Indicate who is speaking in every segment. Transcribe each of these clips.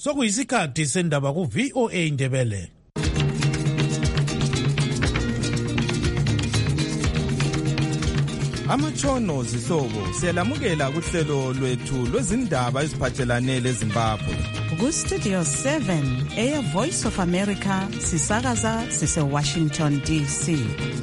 Speaker 1: Sokuyisikhathi sendaba ku VOA Indebele.
Speaker 2: Amatshono zihlobo siyalamukela kuhlelo lwethu lwezindaba eziphathelane leZimbabwe.
Speaker 3: Ku Studio 7 Air Voice of America sisakaza sise Washington DC.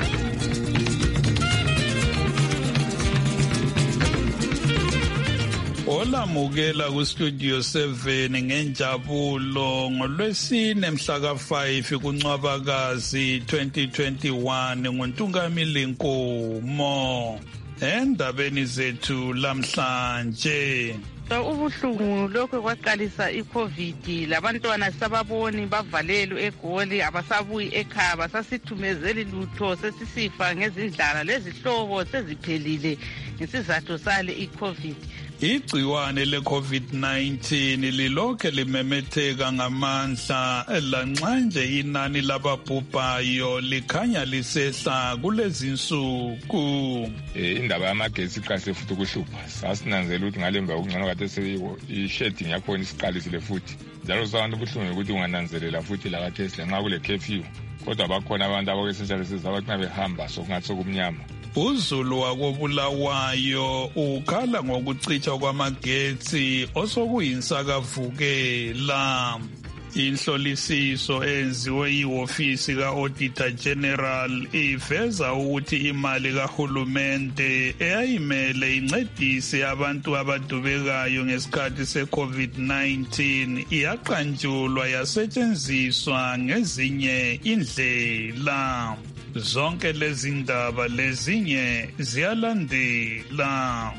Speaker 4: Olamukela ku Studio 7 ngenjabulo ngolwesine mhla ka5 kuNcwabakazi 2021 ngoNtungamili Nkomo. Endabeni zethu lamhlanje
Speaker 5: ubuhlungu lokho kwaqalisa iCovid labantwana sababoni bavalelwe eGoli abasabuyi ekhaya basasithumezeli lutho sesisifa ngezindlala lezihlobo seziphelile ngesizathu sale iCovid.
Speaker 4: Igciwane le-COVID-19 lilokhe limemetheka ngamandla lanxa nje inani lababhubhayo likhanya lisehla kulezinsuku.
Speaker 6: Indaba yamagetsi iqalise futhi ukuhlupha. Sasinanzela ukuthi ngalemva okungcono kade i-shedding yakhona isiqalisile futhi. Njalo sabantu ubuhlungu ukuthi ungananzelela futhi lakathesi nxa kule curfew. Kodwa bakhona abantu abakwesenjalo sezabathi behamba sokungathi sokumnyama.
Speaker 4: Uzulu wakobulawayo ukhala ngokucitshwa kwamagetsi osokuyinsakavukela. Inhlolisiso enziwe ihofisi ka-Auditor General iveza ukuthi imali kahulumende eyayimele incedise abantu abadubekayo ngesikhathi se-COVID-19 iyaqanjulwa yasetshenziswa ngezinye indlela. Zonke lezi ndaba lezinye ziyalandela.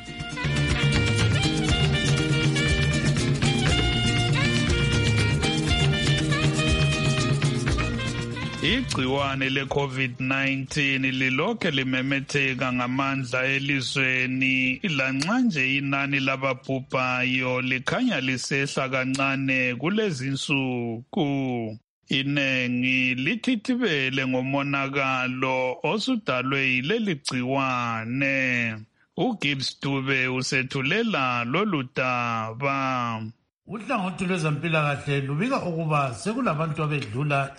Speaker 4: Igciwane le-COVID-19 lilokhe limemetheka ngamandla elizweni lanxa nje inani lababhubhayo likhanya lisehla kancane kulezinsuku. Inengi lithithibele ngomonakalo osudalwe yileli gciwane. uGibbs Dube usethulela lolu daba.
Speaker 1: Uhlangothi lwezempilakahle lubika ukuba sekulabantu abedlula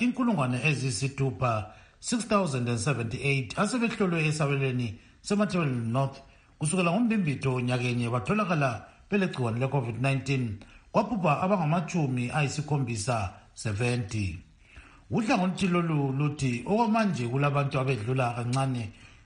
Speaker 1: 6,078 asebehlolwe esabelweni seMatabele North kusukela ngoMbimbithi nyakenye batholakala belegciwane le-COVID-19 kwabhubha abangama-70. Uhlangothi lolu luthi okwamanje kulabantu abedlula kancane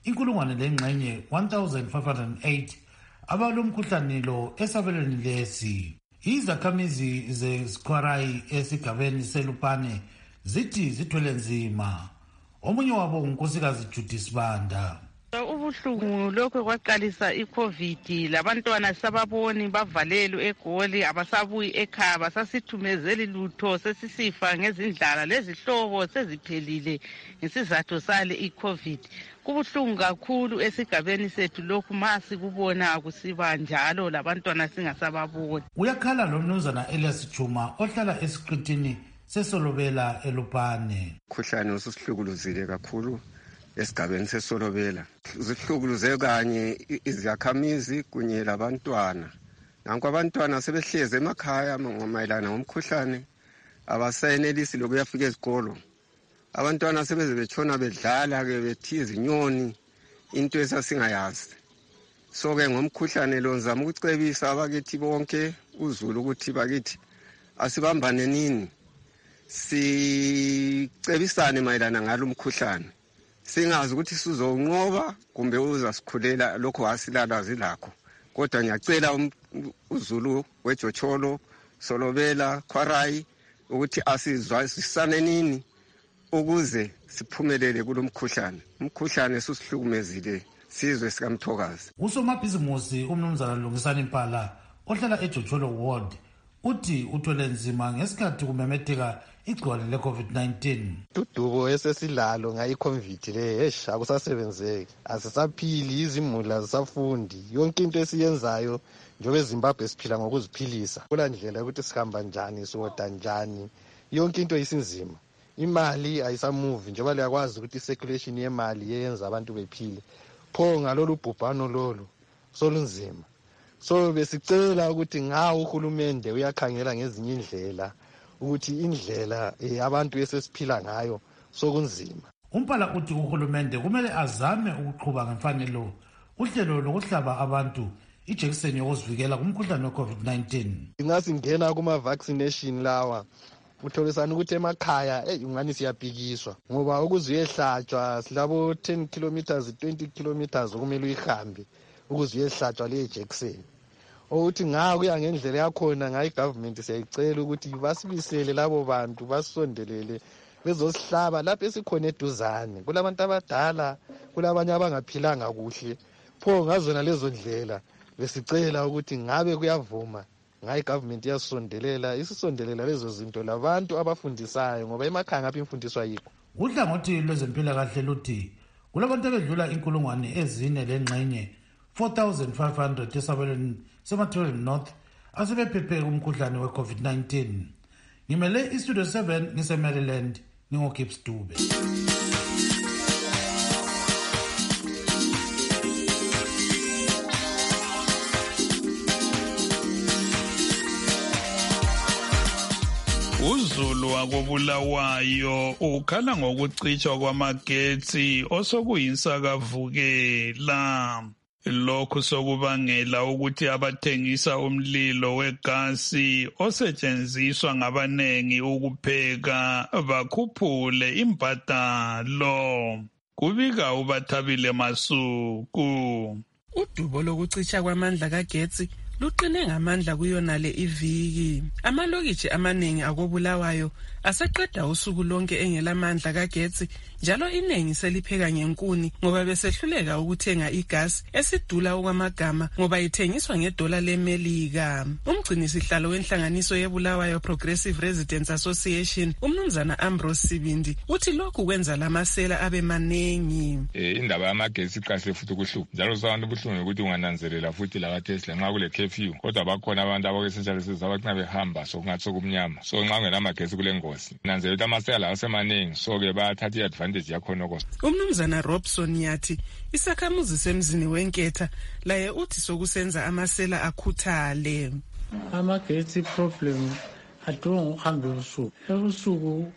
Speaker 1: 1,508 abalomkhuhlane lo esabelweni lesi. Izakhamizi zeSquarai esigabeni seLupane zithi zithwele nzima. Omunye wabo unkosikazi Judy Sibanda.
Speaker 5: Ubuhlungu lokho kwaqalisa iCovid labantwana sababoni bavalelwe eGoli abasabuyi ekhaya basasithumezeli lutho sesisifa ngezindlala lezihlobo seziphelile ngesizathu sale iCovid. Kubuhlungu kakhulu esigabeni sethu lokhu masi kubona kusiba njalo labantwana singasababoni.
Speaker 1: Uyakhala lo mnumzana Elias Chuma ohlala esiqithini seSolobela eLupane.
Speaker 7: Umkhuhlane ususihlukuluzile kakhulu esigabeni seSolobela. Zihlukuluze kanye izakhamizi kunye labantwana. Nanku abantwana sebehleze emakhaya ngomayelana ngomkhuhlane abasayenelisi lokuyafika ezikolo. Abantwana sebeze betshona bedlala ke bethiza inyoni into esasingayazi. So ke ngomkhuhlane lo nzama ukucebisa abakithi bonke uZulu ukuthi bakithi asibambane nini sicebisane mayelana ngalo mkhuhlane. Singazi ukuthi sizonqoba kumbe uzasikhulela lokho asilala zilakho. Kodwa ngiyacela uZulu weJocholo, Solobela, Khwarai ukuthi asizwisane nini ukuze siphumelele kulomkhuhlane. Umkhuhlane susihlukumezile sizwe sikaMthokazi.
Speaker 1: Usomabhizimusi umnumzana Lungisani Mpala ohlala eJocholo ward uthi uthwele nzima ngesikhathi kumemetheka igciwane le-COVID-19.
Speaker 8: Udubo esesilalo ngayi-COVID le akusasebenzeki. Asisaphili, izimula zisafundi. Yonke into esiyenzayo njengoba eZimbabwe siphila ngokuziphilisa. Kula ndlela ukuthi sihamba njani, siwoda njani. Yonke into isinzima. Imali ayisamuvi njengoba liyakwazi ukuthi i-circulation yemali yenza abantu bephile. Pho ngalolu bhubhano lolu solunzima. So besicela ukuthi ngawo uhulumende uyakhangela ngezinye indlela ukuthi indlela abantu esesiphila ngayo sokunzima.
Speaker 1: Umpala uthi uhulumende kumele azame ukuqhuba ngemfanelo uhlelo lokuhlaba abantu ijekiseni yokuzivikela kumkhuhlane we-COVID-19.
Speaker 8: Ingasingena kuma-vaccination lawa utholisana ukuthi emakhaya ungani siyabhikiswa ngoba ukuze uyehlatshwa silabo 10 kilometers 20 kilometers kumele uyihambe ukuze uyehlatshwa le jekiseni. Ukuthi kuya ngendlela yakhona ngayi government siyayicela ukuthi basibisele labo bantu basondelele bezosihlaba lapho esikhona eduzane. Kulabantu abadala, kulabanye abangaphilanga kuhle. Pho ngazona lezo ndlela besicela ukuthi ngabe kuyavuma ngayi government yasondelela isisondelela lezo zinto labantu abafundisayo ngoba emakhaya ngapha imfundiswa yikho.
Speaker 1: Uhlangothi lwezempilakahle luthi kulabantu abedlula 4,000 lengxenye 4,500 esabelweni seMathileni North asebephephe kumkhuhlane we-COVID-19. Ngimele istudio 7 ngise-Maryland ngingoKips Dube.
Speaker 4: uZulu wakobulawayo ukhala ngokucitshwa kwamagetsi osokuyinsakavukela. Lokhu sokubangela ukuthi abathengisa umlilo wegasi osetshenziswa ngabanengi ukupheka bakhuphule imbadalo. Kubika uBathabile Masuku.
Speaker 9: Udubo lokucitsha kwamandla kagetsi luqine ngamandla kuyonale iviki. Amalokitshi amaningi akobulawayo aseqeda usuku lonke engelamandla kagetsi, njalo inengi selipheka ngenkuni ngoba besehluleka ukuthenga igasi esidula okwamagama ngoba ithengiswa $1 leMelika. Umgcini sihlalo wenhlanganiso yeBulawayo Progressive Residents Association, umnumzana Ambrose Sibindi, uthi lokhu kwenza lamasela abe manengi.
Speaker 6: Indaba yamagetsi iqale futhi ukuhlupha. Njalo sabantu buhlungu ukuthi ungananzelela futhi la kaTesla nxa kule curfew. Kodwa bakhona abantu abakesenjalo sizabathi behamba sokungathi sokumnyama. So nxa ngenamagetsi kule ngozi. Nanzela ukuthi amasela asemaningi so ke bayathatha iadvantage yakhona okho.
Speaker 9: Umnumzana Robson yathi isakhamuzi semzini wenketha laye uthi sokusenza amasela akhuthale.
Speaker 10: Amagetsi problem adonga uhambe usuku. Ebusuku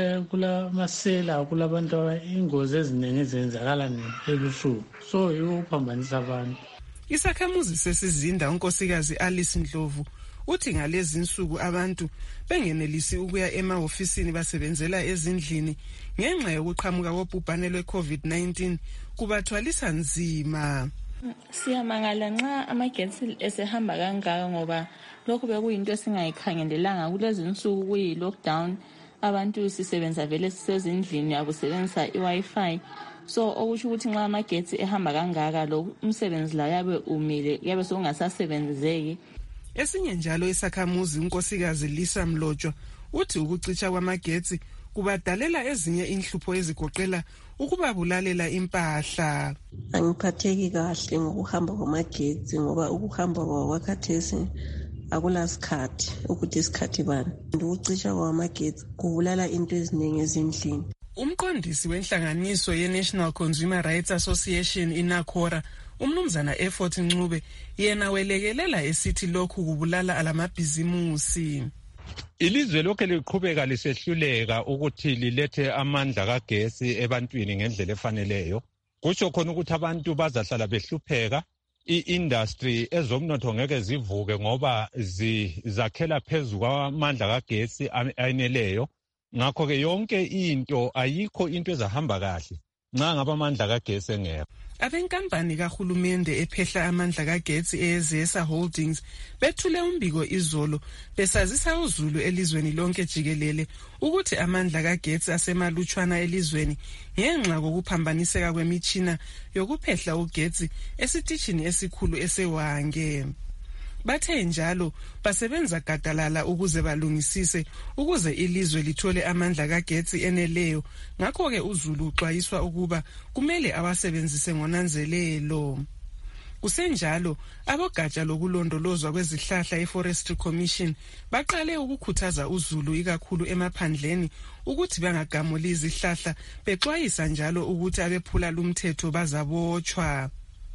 Speaker 10: kula masela kulabantu ingozi eziningi ezenzakala ebusuku. So yophambanisa abantu.
Speaker 9: Isakhamuzi sesizinda unkosikazi Alice Ndlovu uthi ngalezi insuku abantu bengenelisi ukuya emahofisini basebenzela ezindlini ngenxa yokuqhamuka kobhubhane lwe-COVID-19 kubathwalisa nzima.
Speaker 11: Siyamangala nxa amagetsi esehamba kangaka ngoba lokhu bekuyinto esingayikhangelelanga. Kulezi insuku kuyi-lockdown, abantu sisebenza vele sisezindlini akusebenzisa i-Wi-Fi. So okusho ukuthi nxa amagetsi ehamba kangaka lo umsebenzi la yabe umile yabe sokungasasebenzeki.
Speaker 9: Esinye njalo isakhamuzi unkosikazi Lisa Mlotshwa uthi ukucitsha kwamagetsi kubadalela ezinye inhlupho ezigoqela ukubabulalela impahla.
Speaker 12: Angiphatheki kahle ngokuhamba kwamagetsi ngoba ukuhamba kwakhathesi akulasikhathi ukuthi isikhathi bani. Ukucitsha kwamagetsi kubulala into eziningi ezindlini.
Speaker 9: Umqondisi wenhlanganiso ye-National Consumer Rights Association iNACORA, umnumzana Effort Ncube, yena welekelela esithi lokhu kubulala alamabhizimusi.
Speaker 13: Ilizwe lokho liqhubeka lisehluleka ukuthi lilethe amandla kagesi ebantwini ngendlela efaneleyo. Kusho khona ukuthi abantu bazahlala behlupheka. I-industry ezomnotho ngeke zivuke ngoba zakhela phezu kwamandla kagesi aneleyo. Ngakho ke yonke into ayikho into ezahamba kahle nxa ngaba amandla kagesi engekho.
Speaker 9: Abenkampani kahulumende ephehla amandla kagetsi eZesa Holdings bethule umbiko izolo besazisa uZulu elizweni lonke jikelele ukuthi amandla kagetsi asemalutshwana elizweni ngenxa kokuphambaniseka kwemitshina yokuphehla ugetsi esitishini esikhulu eseWange. Bathe njalo basebenza gadalala ukuze balungisise ukuze ilizwe lithole amandla kagetsi eneleyo. Ngakho ke uZulu uxwayiswa ukuba kumele abasebenzise ngonanzelelo. Kusenjalo abogatsha lokulondolozwa kwezihlahla eForestry Commission baqale ukukhuthaza uZulu ikakhulu emaphandleni ukuthi bangagamuli izihlahla, bexwayisa njalo ukuthi abephula lumthetho bazabotshwa.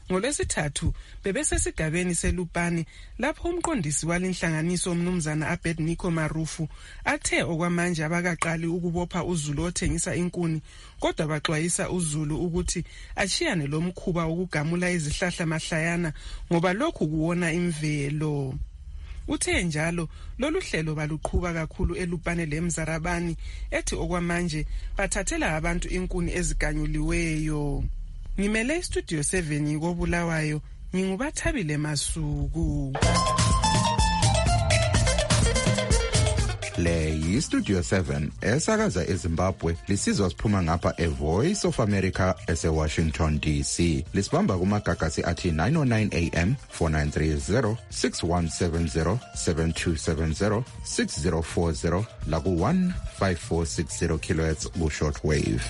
Speaker 9: NgoLwesithathu bebesesigabeni seLupane lapho umqondisi walenhlanganiso umnumzana Abednego Marufu athe okwamanje abakaqali ukubopha uZulu othengisa inkuni, kodwa baxwayisa uZulu ukuthi achiyane lomkhuba wokugamula izihlahla mahlayana ngoba lokhu kuwona imvelo. Uthe njalo lolu hlelo baluqhuba kakhulu eLupane leMzarabani, ethi okwamanje bathathela abantu inkuni eziganyuliweyo. Ngimele iStudio 7 koBulawayo, nginguBathabile Masuku.
Speaker 14: Le yiStudio 7 esakaza eZimbabwe, lisizwa siphuma ngapha eVoice of America eseWashington DC. Lisibamba kumagagasi athi 909 AM, 4930, 6170, 7270, 6040 la ku 15460 kHz ku shortwave.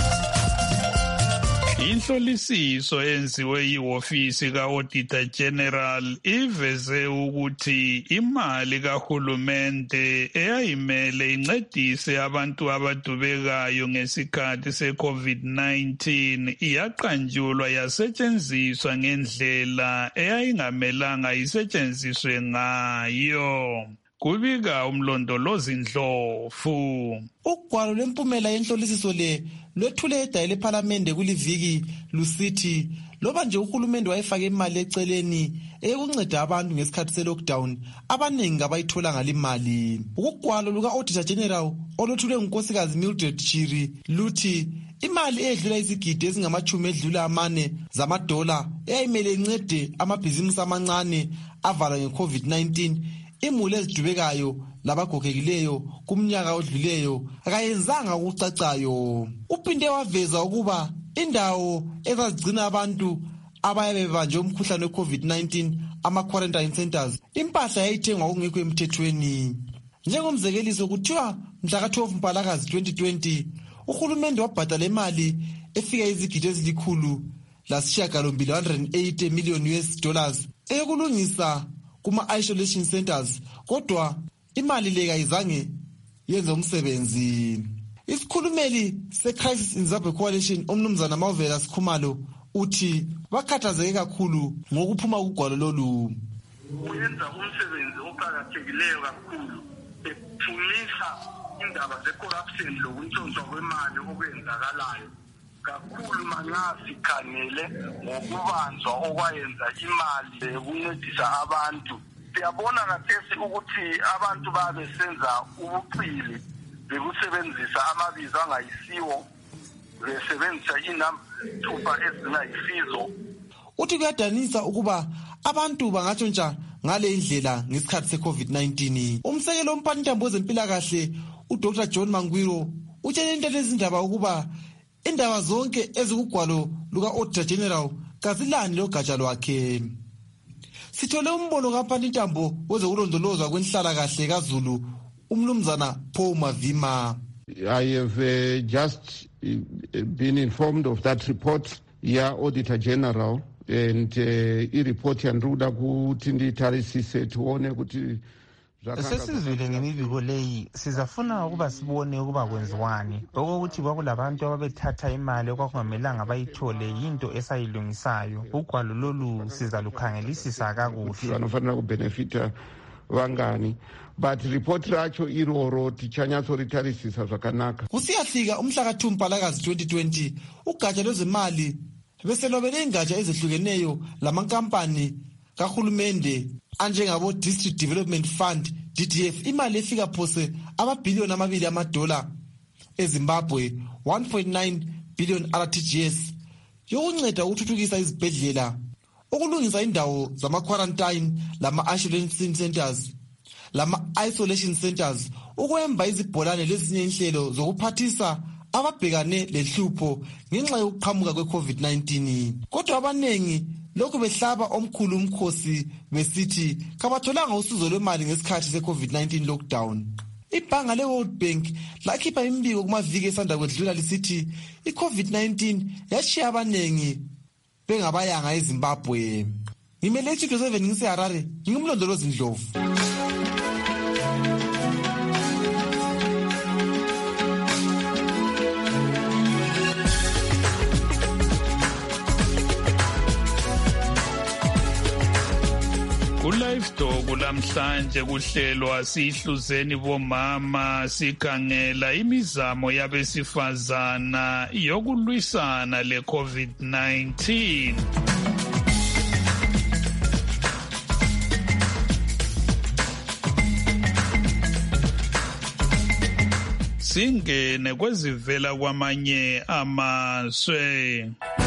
Speaker 4: Inhlolisiso enziwe yiHofisi ka-Auditor General iveze ukuthi imali kahulumende eyayimele incedise abantu abadubekayo ngesikhathi se-COVID-19 iyaqanjulwa yasetshenziswa ngendlela eyayingamelanga isetshenziswe ngayo. Kubika umlondolozi Ndlovu.
Speaker 15: Ugwalo lwempumela yenhlolisiso le lwethule edaya lePhalamende kuliviki lusithi loba nje uhulumende wayefake imali eceleni eyokunceda abantu ngesikhathi se-lockdown, abaningi ngabayithola ngalimali. Ugwalo luka-Auditor General olwethulwe ngunkosikazi Mildred Chiri luthi imali edlula izigidi ezingama-40 zamadola eyayimele incede amabhizimusi amancane avalwa nge-COVID-19 imuli ezidubekayo labagogekileyo kumnyaka odluleyo akayenzanga ukucacayo. Uphinde waveza ukuba indawo ezazigcina abantu abayabe bebanjwe umkhuhlane we-COVID-19 ama-quarantine centers impahla yayithengwa okungekho emthethweni. Njengomzekeliso kuthiwa mhla ka-12 Mpalakazi 2020 uhulumende wabhadala imali efika izigidi $180 million eyokulungisa kuma-isolation centers, kodwa imali le kayizange yenze umsebenzi. Isikhulumeli se-Crisis in Zimbabwe Coalition umnumzana Mavela Sikhumalo uthi bakhathazeke kakhulu ngokuphuma kugwalo lolu.
Speaker 16: Uyenza umsebenzi oqakathekileyo kakhulu ephumisa indaba ze-corruption lokuntshontshwa kwemali okwenzakalayo kakhulu manxa sikhangele ngokubanjwa okwayenza imali ukuncedisa abantu. Siyabona kathesi ukuthi abantu babesenza ubuqili bekusebenzisa amabizo angayisiwo, besebenzisa inamba ezingayisizo.
Speaker 15: Uthi kuyadanisa ukuba abantu bangatshontsha ngale indlela ngesikhathi se-COVID-19. Umsekelo womphathintambo wezempilakahle uDr John Mangwiro utshele into lezindaba ukuba indaba zonke ezikugwalo luka-Auditor General kazilani logatsha lwakhe. Sithole umbono kamphathintambo wezokulondolozwa kwenhlalakahle kaZulu umnumzana Paul Mavima.
Speaker 17: I have just been informed of that report Auditor General, and i-report yandiruda kuti nditarisise tione kuti
Speaker 18: sesizwile ngemibiko leyi sizafuna ukuba sibone ukuba kwenziwani. Okokuthi kwakulabantu ababethatha imali okwakungamelanga bayithole yinto esayilungisayo. Ugwalo lolu sizalukhangelisisa kakuhle.
Speaker 17: Vanofanira kubenefita vangani, but report racho iroro tichanyatsoritarisisa zvakanaka.
Speaker 15: Kusiyafika umhla ka-2 Mpalakazi 2020 ugatsha lwezemali beselobele ingatsha ezehlukeneyo lamankampani kahulumende anjengabo District Development Fund DDF imali efika phose amabhiliyoni $2 eZimbabwe 1.9 billion RTGS yokunceda ukuthuthukisa izibhedlela, ukulungisa indawo zama-quarantine lama-isolation centers, ukwemba izibholane lezinye inhlelo zokuphathisa ababhekane lenhlupho ngenxa yokuqhamuka kwe-COVID-19. Kodwa abanengi lokhu behlaba omkhulu umkhosi besithi kabatholanga usizo lwemali ngesikhathi se-COVID-19 lockdown. Ibhanga le-World Bank lakhipha imbiko kumaviki esanda kwedlula lisithi i-COVID-19 yashiya abanengi bengabayanga eZimbabwe. Ngimele iStudio 7 ngiseHarare, ngingumlondolozi Ndlovu.
Speaker 4: Kristo kulamhlanje kuhlelwa sihluzeni bomama sikhangela imizamo yabesifazana yokulwisana le-COVID-19. Singene kwezivela kwamanye amazwe.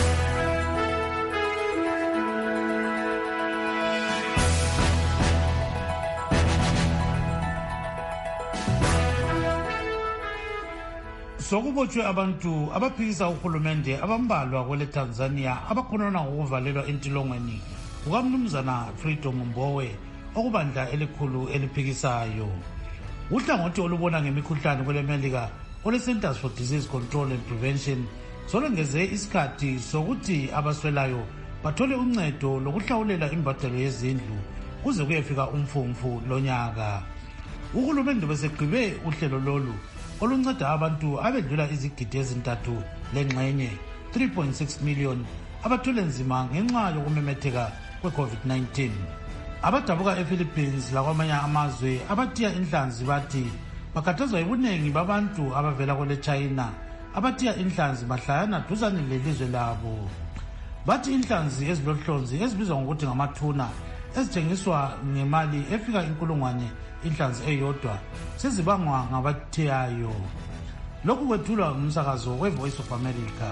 Speaker 1: Sokubotshwe abantu abaphikisa uhulumende abambalwa kwele Tanzania abakhonona ngokuvalelwa entilongweni kukamnumzana Freedom Mbowe okubandla elikhulu eliphikisayo. Uhlangothi olubona ngemikhuhlane kwele Melika ole Centers for Disease Control and Prevention solengeze isikhathi sokuthi abaswelayo bathole uncedo lokuhlawulela imbadalo yezindlu kuze kuyefika umfumfu lonyaka. Uhulumende beseqhibe uhlelo lolu olunceda abantu abedlula izigidi ezintathu lengxenye 3.6 million abathole nzima ngenxa yokumemetheka kwe-COVID-19. Abadabuka ePhilippines lakwamanye amazwe abathiya inhlanzi bathi bakhathazwa yibunengi babantu abavela kwele China abathiya inhlanzi bahlayana duzane lelizwe labo. Bathi inhlanzi ezilohlonzi ezibizwa ngokuthi ngamathuna ezithengiswa ngemali efika inkulungwane inhlanzi eyodwa sezibangwa ngabathiyayo. Lokhu kwethulwa ngumsakazo we-Voice of America.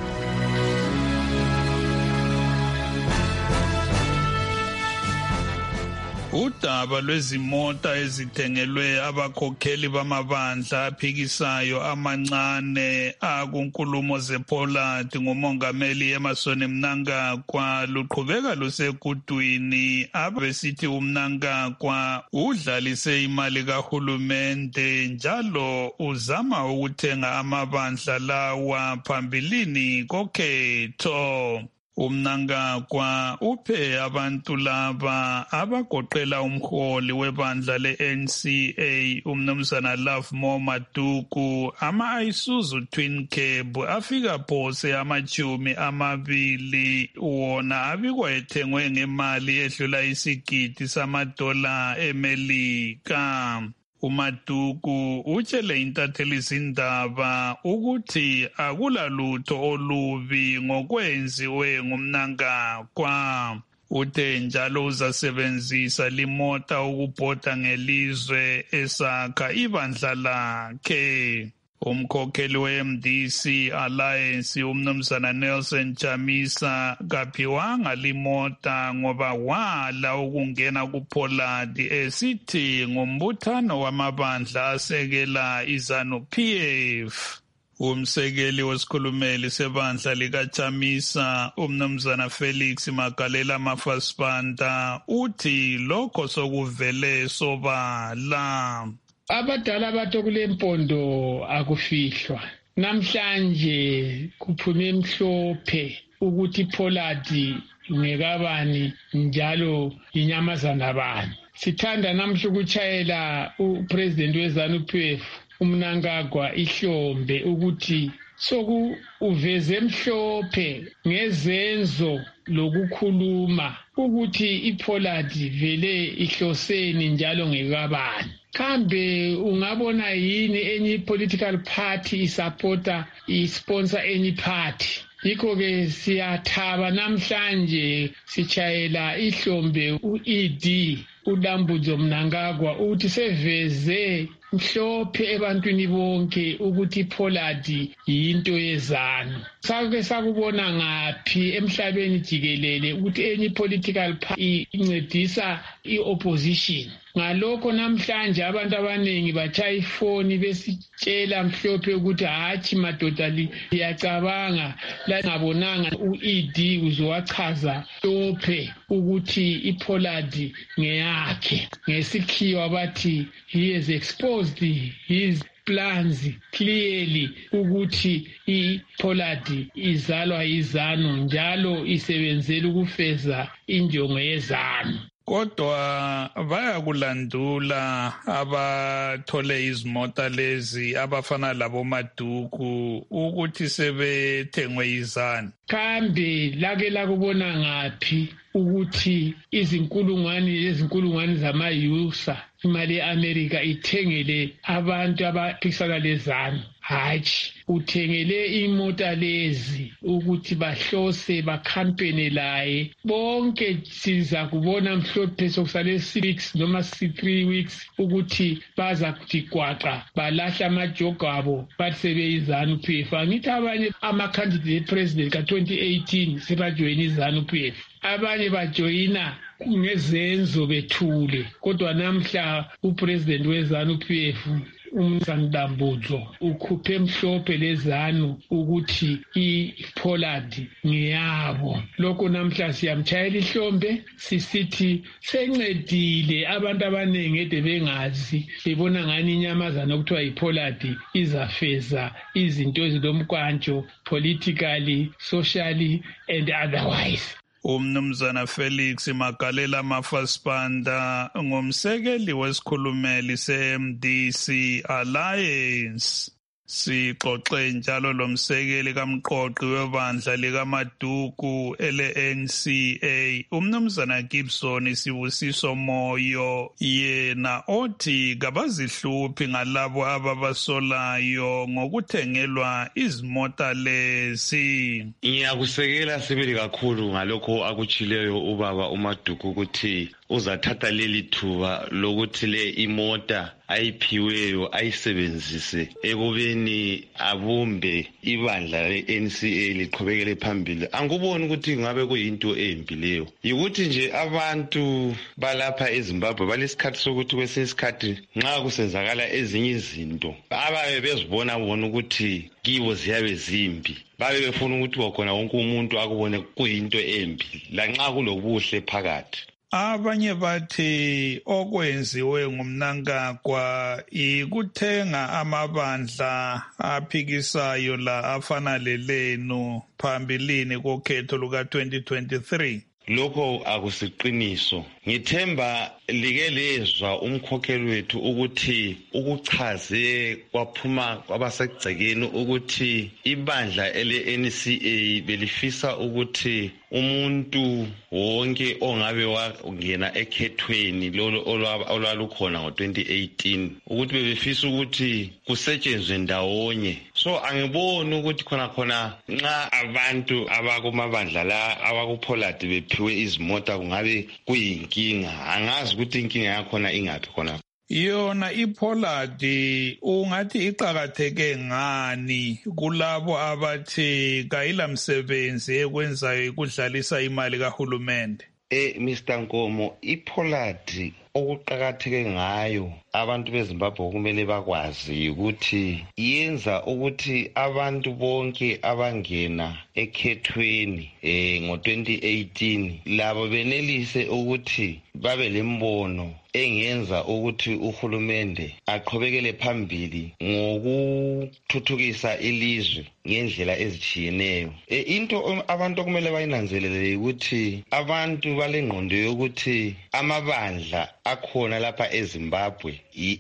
Speaker 4: Udaba lwezimota ezithengelwe abakhokheli bamabandla aphikisayo amancane akunkulumo zePoland ngumongameli Emmerson Mnangagwa luqhubeka lusekudwini. Abesithi uMnangagwa udlalise imali kahulumende njalo uzama ukuthenga amabandla lawa phambilini kokhetho. uMnangagwa uphe abantu laba abagoqela umholi webandla le-NCA umnumzana Lovemore Maduku ama-Isuzu Twin Cab afika phose ama-20 wona abikwa ethengwe ngemali edlula isigidi $1 eMelika. uMaduku utshele intatheli izindaba ukuthi akulalutho olubi ngokwenziwe nguMnangagwa. Uthe njalo uzasebenzisa limota ukubhoda ngelizwe esakha ibandla lakhe. Umkhokheli we-MDC Alliance umnumzana Nelson Chamisa kaphiwanga limota ngoba wala ukungena kuPoland esithi ngumbuthano wamabandla asekela iZANU-PF. Umsekeli wesikhulumeli sebandla likaChamisa umnumzana Felix Magalela Mafasipanta uthi lokho sokuvele sobala.
Speaker 19: Abadala bathi kule mpondo akufihlwa. Namhlanje kuphume emhlophe ukuthi iPoland ngekabani njalo inyamazana bani. Sithanda namhla ukuchayela uPresident weZANU-PF uMnangagwa ihlombe ukuthi soku uveze emhlophe ngezenzo lokukhuluma ukuthi iPoland vele ihloseni njalo ngekabani. Kambe ungabona yini enye political party isupporta isponsor enye party? Yikho ke siyathaba namhlanje sichayela ihlombe uED uDambudzo Mnangagwa uthi seveze mhlophe ebantwini bonke ukuthi iPoland yinto yezanu. Sake sakubona ngaphi emhlabeni jikelele ukuthi enye political party incedisa iopposition? Ngalokho namhlanje abantu abaningi batshaya ifoni besitshela mhlophe ukuthi hathi madoda liyacabanga la ngabonanga uED uzowachaza mhlophe ukuthi iPoland ngeyakhe. Ngesikhiwa bathi he has exposed his plans clearly ukuthi iPoland izalwa izanu njalo isebenzela ukufeza injongo yezanu.
Speaker 4: kodwa bayakulandula abathole izimota lezi abafana labo Maduku ukuthi sebethengwe izani.
Speaker 19: Kambe lake lakubona ngaphi ukuthi izinkulungwane zamayusa imali ye-Amerika ithengele abantu abaphikisana lezanu? Hatshi, uthengele imota lezi ukuthi bahlose bakhampene laye. Bonke siza kubona mhlophe sokusale 6 noma 3 weeks ukuthi baza kuthi gwaqa balahla amajogo abo bathi sebeyizanu-PF. Angithi abanye ama-candidate president ka-2018 sebajoyina izanu-PF, abanye bajoyina ngezenzo bethule, kodwa namhla upresident wezanu-PF uMnumzane Dambudzo ukhuphe mhlophe lezanu ukuthi iPollard ngiyabo. Lokho namhla siyamtshayela ihlombe sisithi sencedile abantu abaningi ede bengazi bebona ngani inyamazana okuthiwa iPollard izafeza izinto ezilomkwantsho politically, socially and otherwise.
Speaker 4: Umnumzana Felix Magalela Mafasipanda ngumsekeli wesikhulumeli se-MDC Alliance. Sixoxe njalo lomsekeli kamqoqi webandla likaMaduku ele-NCA umnumzana Gibson Sibusiso Moyo, yena othi kabazihluphi ngalabo ababasolayo ngokuthengelwa izimota lezi.
Speaker 20: Ngiyakusekela sibili kakhulu ngalokho akutshileyo ubaba uMaduku ukuthi uzathatha leli thuba lokuthi le imota ayiphiweyo ayisebenzise ekubeni abumbe ibandla le-NCA liqhubekele phambili. Angikuboni ukuthi ngabe kuyinto embi leyo. Yikuthi nje abantu balapha eZimbabwe balesikhathi sokuthi kwesinye isikhathi nxa kusenzakala ezinye izinto ababe bezibona ukuthi kibo ziyabe zimbi, babe befuna ukuthi wakhona wonke umuntu akubone kuyinto embi lanxa kulobuhle phakathi.
Speaker 4: Abanye bathi okwenziwe ngumnankagwa ikuthenga amabandla aphikisayo la afana lelenu phambilini kokhetho luka-2023.
Speaker 20: Lokho akusiqiniso. Ngithemba like lezwa umkhokheli wethu ukuthi ukuchaze kwaphuma kwabasegcekeni ukuthi ibandla ele-NCA belifisa ukuthi umuntu wonke ongabe wangena ekhethweni lolo olwalukhona ngo-2018 ukuthi bebefisa ukuthi kusetshenzwe ndawonye. So angiboni ukuthi khona nxa abantu abakumabandla la abakuPollard bephiwe izimota kungabe kuyinkinga. Angazi ukuthi inkinga yakhona ingaphi khona.
Speaker 4: Yona iPollard ungathi iqakatheke ngani kulabo abathi kayilamsebenzi ekwenzayo ikudlalisa imali kahulumende?
Speaker 20: Mr. Nkomo, iPollard okuqakatheke ngayo abantu beZimbabwe kumele bakwazi ukuthi yenza ukuthi abantu bonke abangena ekhethweni ngo-2018 labo benelise ukuthi babe lembono engenza ukuthi uhulumende aqhubekele phambili ngokuthuthukisa ilizwe ngendlela ezitshiyeneyo. Into abantu okumele bayinanzelele ukuthi abantu balengqondo yokuthi amabandla akhona lapha eZimbabwe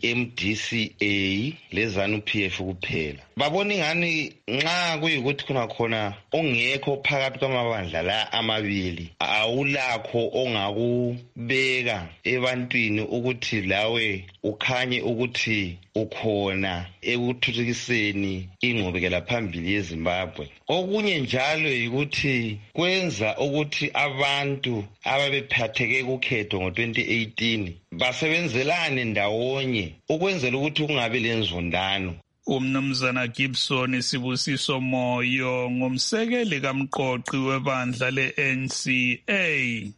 Speaker 20: i-MDCA lezanu-PF kuphela. Babona ingani nxa kuyikuthi khona ongekho phakathi kwamabandla la amabili awulakho ongakubeka ebantwini ukuthi lawe ukhanye ukuthi ukhona ekuthuthukiseni ingqubekela phambili yeZimbabwe. Okunye njalo yikuthi kwenza ukuthi abantu ababephatheke kukhetho ngo-2018 basebenzelane ndawonye ukwenzela ukuthi kungabi lenzondano.
Speaker 4: Umnumzana Gibson Sibusiso Moyo ngumsekeli kamqoqi webandla le-NCA.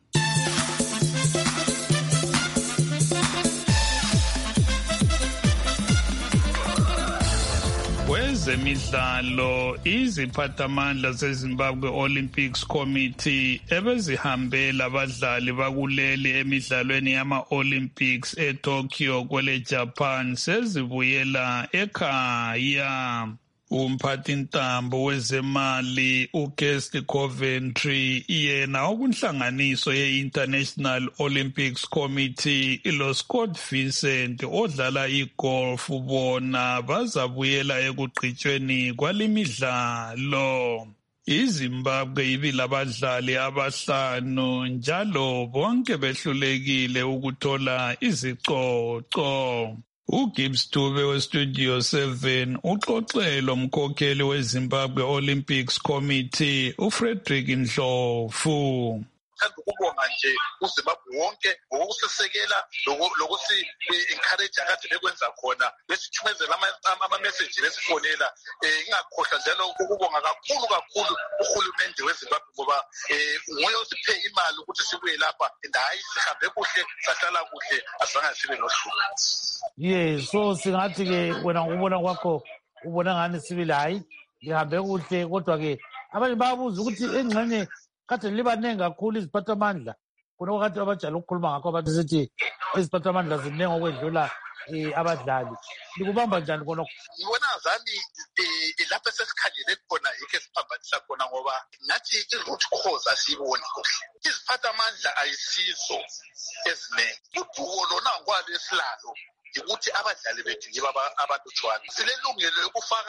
Speaker 4: Kwezemidlalo, iziphathamandla zeZimbabwe Olympics Committee ebezihambela abadlali bakuleli emidlalweni yama-Olympics eTokyo kwele Japan sezibuyela ekhaya. Umphathintambo wezemali uKesty Coventry yena okunhlanganiso ye-International Olympics Committee ilo Scott Vincent odlala igolf bona bazabuyela ekugqitshweni kwalimidlalo. iZimbabwe ibilabadlali abahlanu njalo bonke behlulekile ukuthola izicoco. uGibbs Dube weStudio 7 uxoxelo mkhokheli weZimbabwe Olympics Committee uFrederick Ndlovu.
Speaker 21: Ukubonga nje uZimbabwe wonke ngokusisekela lokusi encourage akade bekwenza khona besithumezela ama-message besifonela ingakhohlwa njalo ukubonga kakhulu uhulumende weZimbabwe ngoba nguye osiphe imali ukuthi sibuye lapha and hayi sihambe kuhle sahlala kuhle azange sibe nohlupho.
Speaker 1: So singathi-ke wena ngokubona kwakho ubona ngani sibili hayi ngihambe kuhle kodwa-ke abanye bayabuza ukuthi engxenye kade libaningi kakhulu iziphathamandla kunokade abajala ukukhuluma ngakho abantu sithi iziphathamandla ziningi okwedlula abadlali. Likubamba njani khonokho?
Speaker 21: Ngibona zami lapho sesikhangele khona yikho esiphambanisa khona ngoba ngathi i-root cause asiyiboni kuhle. Iziphathamandla ayisizo eziningi. Udubo lona ngokwalo esilalo ukuthi abadlali bethu yibo abalutshwana. Silelungelo lokufaka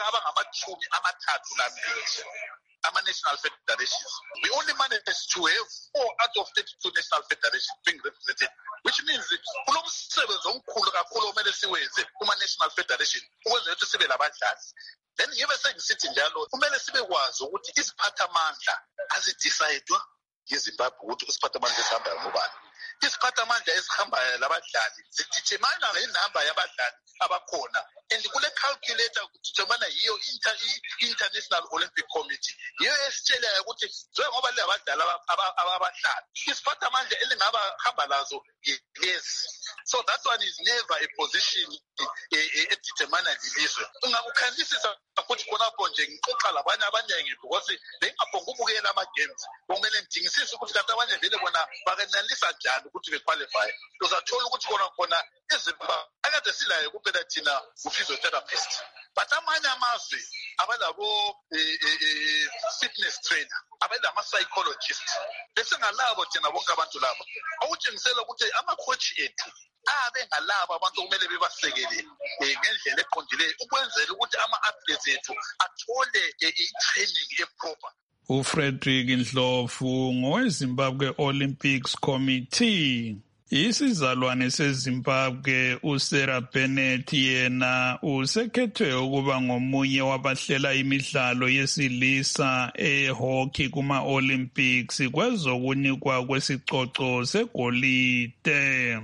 Speaker 21: abangama-32 ama-national federations. We only managed to have 4 out of 32 national federations being represented, which means kulo msebenzi omkhulu kakhulu omele siwenze kuma-national federation ukwenza ukuthi sibe labadlali. Then yibe sengisithi njalo kumele sibe kwazi ukuthi iziphathamandla azidecide yiZimbabwe ukuthi isiphathamandla esihamba ngobani. Isiphathamandla esihamba labadlali zidetermine ngenamba yabadlali abakhona and kule calculator kudetermine yiyo International Olympic Committee yiyo esitshelayo ukuthi njengoba le abadlali abadlali isiphathamandla elingaba hamba lazo yes. So that one is never a position edetermine lilizwe. Ungakukhangisisa futhi khonapho nje ngixoxa labanye abaningi because bengabhonga ukubukela ama-games kumele ngidingisise ukuthi kanti abanye vele bona bakanalisa njani ukuthi bequalify. Uzathola ukuthi khona iZimbabwe akade silayo kuphela thina u-physiotherapist but amanye amazwe abalabo fitness trainer abalama-psychologist besengalabo thina bonke abantu labo awutshengisela ukuthi ama-coach ethu abe ngalabo abantu kumele bebasekele ngendlela eqondileyo ukwenzela ukuthi ama-athletes ethu athole i-training eproper.
Speaker 4: uFrederick Ndlovu ngoweZimbabwe Olympics Committee. Isizalwane seZimbabwe uSarah Bennett yena usekhethwe ukuba ngomunye wabahlela imidlalo yesilisa ehockey kuma-Olympics kwezokunikwa kwesicoco segolide.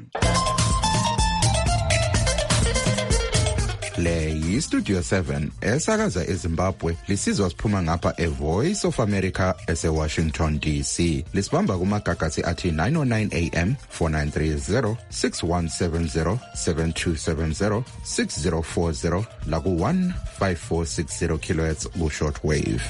Speaker 14: Le yiStudio 7 esakaza eZimbabwe lisizwa siphuma ngapha eVoice of America eseWashington DC. Lisibamba kumagagasi athi 909 AM 4930 6170 7270 6040 laku 15460 kHz ku-shortwave.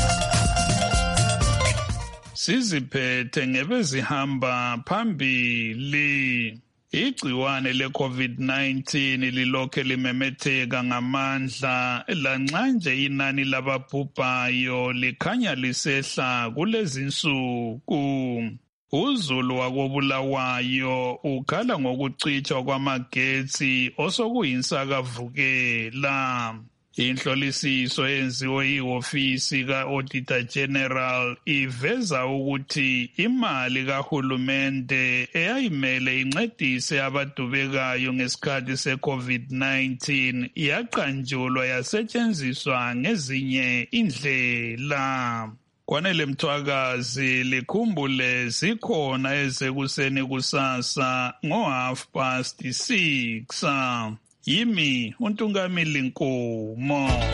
Speaker 4: Siziphethe ngebezihamba phambili. Igciwane le-COVID-19 lilokhe limemetheka ngamandla lanxa nje inani lababhubhayo likhanya lisehla kulezinsuku. uZulu wakobulawayo ukhala ngokucitshwa kwamagetsi osokuyinsakavukela. Inhlolisiso enziwe ihofisi ka-Auditor General iveza ukuthi imali kahulumende eyayimele incedise abadubekayo ngesikhathi se-COVID-19 yaqanjulwa yasetshenziswa ngezinye indlela. Kwanele Mthwakazi likhumbule zikhona ezekuseni kusasa ngo6:30. Yimi uNtungamili Nkomo.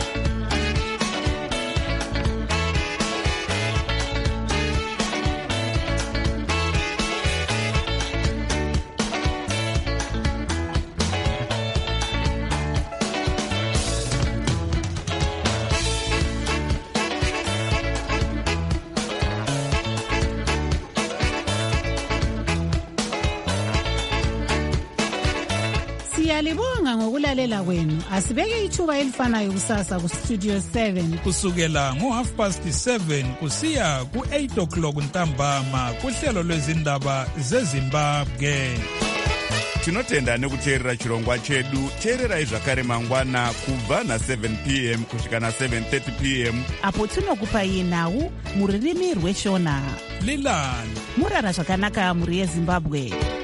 Speaker 2: Siyalibonga ngokulalela kwenu. Asibeke ithuba elifanayo kusasa kustudio 7
Speaker 4: kusukela ngo7:30 kusiya ku8 o'clock ntambama kuhlelo lwezindaba zeZimbabwe.
Speaker 22: Tinotenda nekuteerera chirongwa chedu. Teererai zvakare mangwana kubva na7 p.m. kusvika na7:30 p.m.
Speaker 3: apo tinokupai nhau muririmi rweshona.
Speaker 4: Lilani
Speaker 3: murara zvakanaka muri yeZimbabwe.